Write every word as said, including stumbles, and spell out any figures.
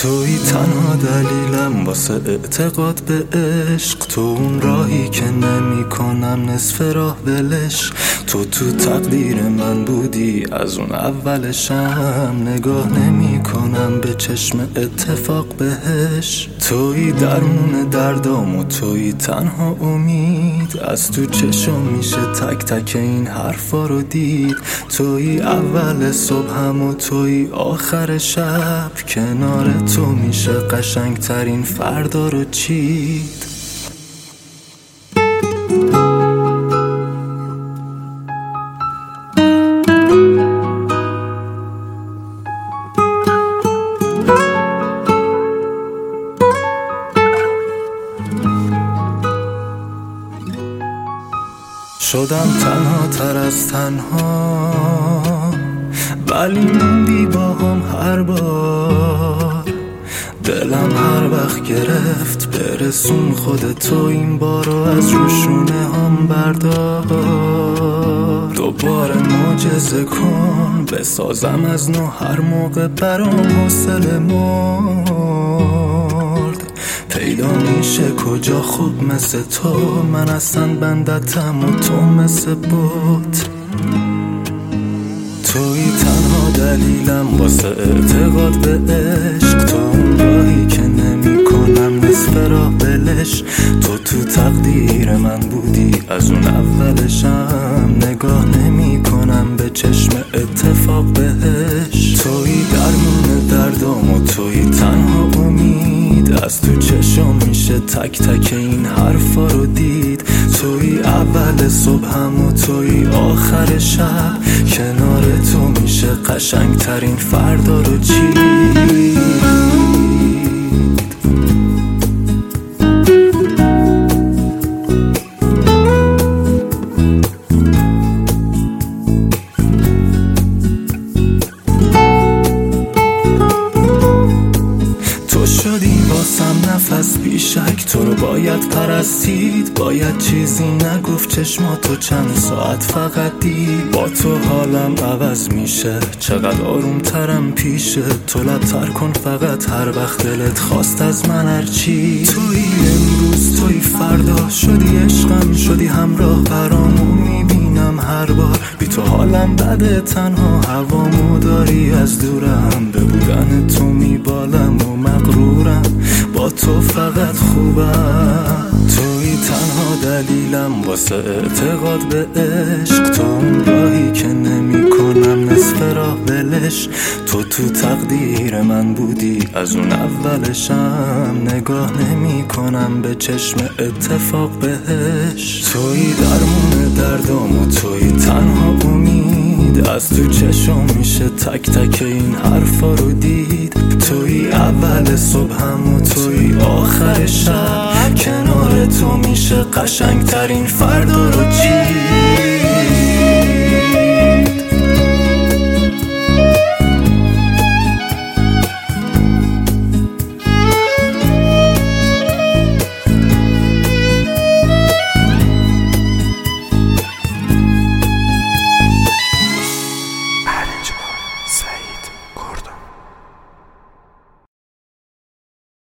توی تنها دلیلم واسه اعتقاد به عشق، تو اون راهی که نمی کنم نصف راه ولش. تو تو تقدیر من بودی از اون اولشم، نگاه نمی کنم به چشم اتفاق بهش. توی درمون دردام و توی تنها امید، از تو چشم میشه تک تک این حرفا رو دید. توی اول صبحم و توی آخر شب، کنار تو میشه قشنگ ترین فردا رو چید. شدم تنها تر از تنها، ولی موندی با هم هر بار. دلم هر وقت گرفت برسون خودتو این بارو از روشونه هم بردار. دوباره معجزه کن بسازم از نو هر موقع برام حوصله مرد. پیدا میشه کجا خوب مثل تو، من اصلا بندتم و تو مثل بوت. توی تنها دلیلم واسه اعتقاد به عشق، تو اون راهی که نمی کنم نصف راه بلش. تو تو تقدیر من بودی از اون اولشم، نگاه نمی کنم به چشم اتفاق بهش. توی درمون دردام و توی تنها امید، از تو چشم میشه تک تک این حرفا رو دید. توی اول صبحم و توی آخر شب، کنار تو میشه قشنگ ترین فردا رو چید. تو شدی واسم نفس بیشک، تو رو باید پرستید. باید چیزی نگفت چشماتو چند ساعت فقط دید. با تو حالم عوض میشه، چقدر آروم ترم پیشه. تو لبتر کن فقط هر وقت دلت خواست از من هرچی. توی امروز توی فردا، شدی عشقم شدی همراه برامو میبینم هر بار. بی تو حالم بده، تنها هوامو داری از دورم. به بودن تو میبالم و مغرورم، با تو فقط خوبم. توی تنها دلیلم واسه اعتقاد به عشق، تو اون راهی که نمی کنم نصف راه ولش. تو تو تقدیر من بودی از اون اولشم، نگاه نمی کنم به چشم اتفاق بهش. توی درمون دردام و توی تنها امید، از تو چشم میشه تک تک این حرفا رو دید. توی اول صبحم و توی آخر شب، کنار تو میشه قشنگ ترین فردا رو چید.